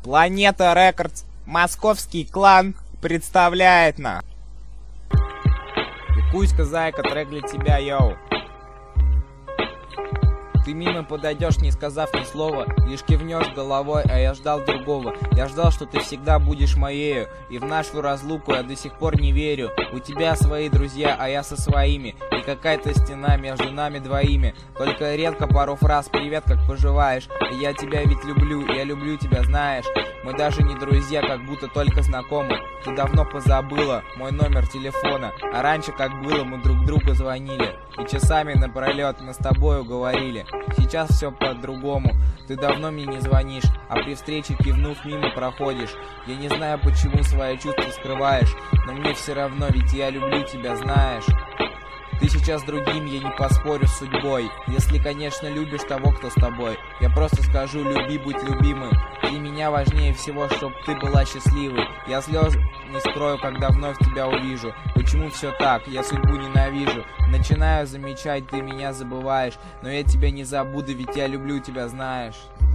Планета Рекордс, московский клан представляет на. Кузька, зайка, трек для тебя, йоу. Ты мимо подойдешь, не сказав ни слова, лишь кивнешь головой, а я ждал другого. Я ждал, что ты всегда будешь моею, и в нашу разлуку я до сих пор не верю. У тебя свои друзья, а я со своими, и какая-то стена между нами двоими. Только редко пару фраз «Привет, как поживаешь?» И я тебя ведь люблю, я люблю тебя, знаешь. Мы даже не друзья, как будто только знакомы. Ты давно позабыла мой номер телефона, а раньше как было, мы друг другу звонили, и часами напролет мы с тобою говорили. Сейчас все по-другому, ты давно мне не звонишь, а при встрече кивнув мимо проходишь. Я не знаю, почему свои чувства скрываешь, но мне все равно, ведь я люблю тебя, знаешь. Ты сейчас с другим, я не поспорю с судьбой, если, конечно, любишь того, кто с тобой. Я просто скажу: люби, будь любимой. Для меня важнее всего, чтоб ты была счастливой. Я слез не скрою, когда вновь тебя увижу. Почему все так? Я судьбу ненавижу. Начинаю замечать, ты меня забываешь, но я тебя не забуду, ведь я люблю тебя, знаешь.